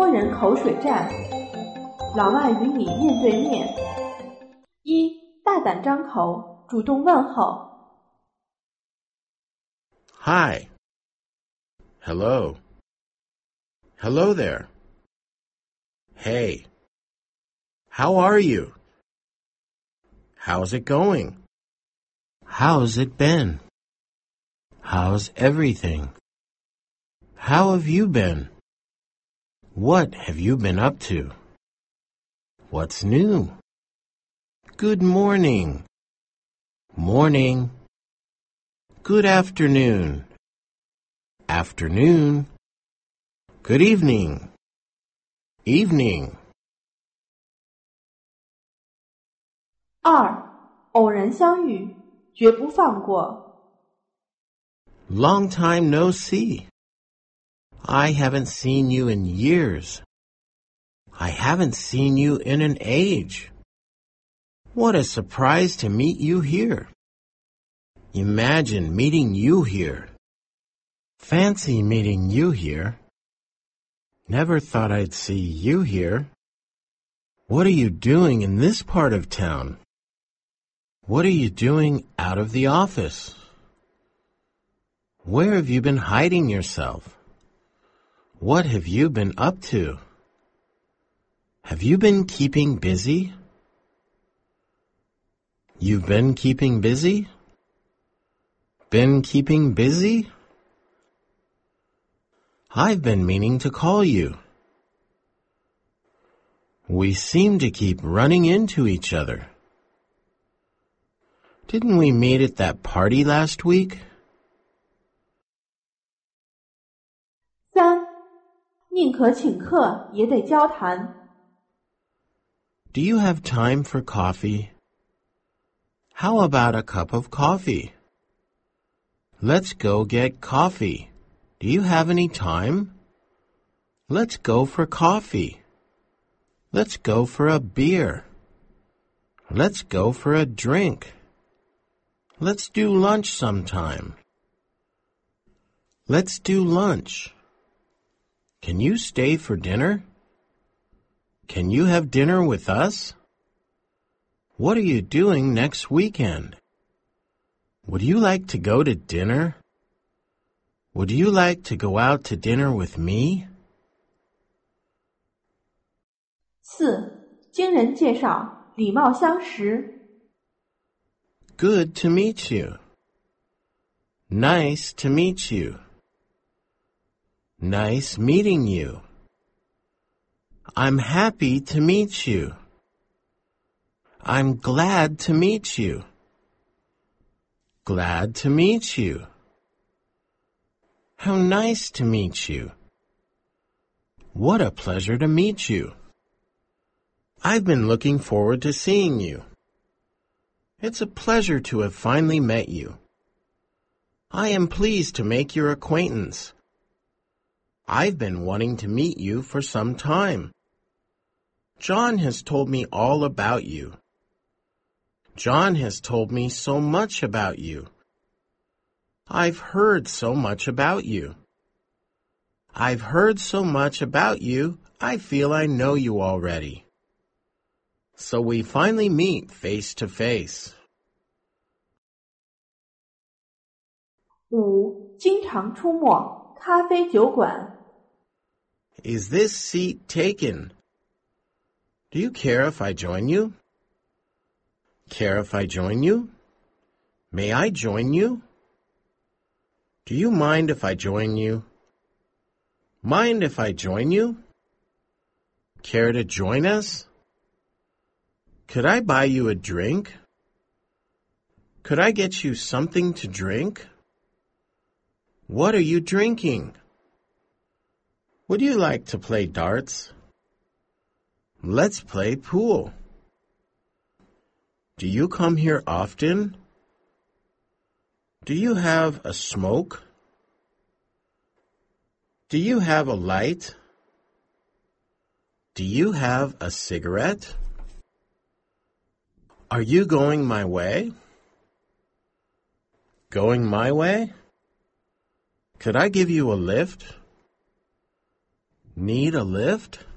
人口水战。老外与你面对面。一、大胆张口，主动问候。 Hi. Hello. Hello there. Hey. How are you? How's it going? How's it been? How's everything? How have you been? What have you been up to? What's new? Good morning. Morning. Good afternoon. Afternoon. Good evening. Evening. 二、偶然相遇，绝不放过。 Long time no see. I haven't seen you in years. I haven't seen you in an age. What a surprise to meet you here. Imagine meeting you here. Fancy meeting you here. Never thought I'd see you here. What are you doing in this part of town? What are you doing out of the office? Where have you been hiding yourself? What have you been up to? Have you been keeping busy? You've been keeping busy? Been keeping busy? I've been meaning to call you. We seem to keep running into each other. Didn't we meet at that party last week? 三、宁可请客也得交谈。 Do you have time for coffee? How about a cup of coffee? Let's go get coffee. Do you have any time? Let's go for coffee. Let's go for a beer. Let's go for a drink. Let's do lunch sometime. Let's do lunch. Can you stay for dinner? Can you have dinner with us? What are you doing next weekend? Would you like to go to dinner? Would you like to go out to dinner with me? 四、经人介绍，礼貌相识。 Good to meet you. Nice to meet you. Nice meeting you. I'm happy to meet you. I'm glad to meet you. Glad to meet you. How nice to meet you. What a pleasure to meet you. I've been looking forward to seeing you. It's a pleasure to have finally met you. I am pleased to make your acquaintance. I've been wanting to meet you for some time. John has told me all about you. John has told me so much about you. I've heard so much about you. I've heard so much about you, I feel I know you already. So we finally meet face to face. 五、经常出没，咖啡酒馆。 Is this seat taken? Do you care if I join you? Care if I join you? May I join you? Do you mind if I join you? Mind if I join you? Care to join us? Could I buy you a drink? Could I get you something to drink? What are you drinking? Would you like to play darts? Let's play pool. Do you come here often? Do you have a smoke? Do you have a light? Do you have a cigarette? Are you going my way? Going my way? Could I give you a lift? Need a lift?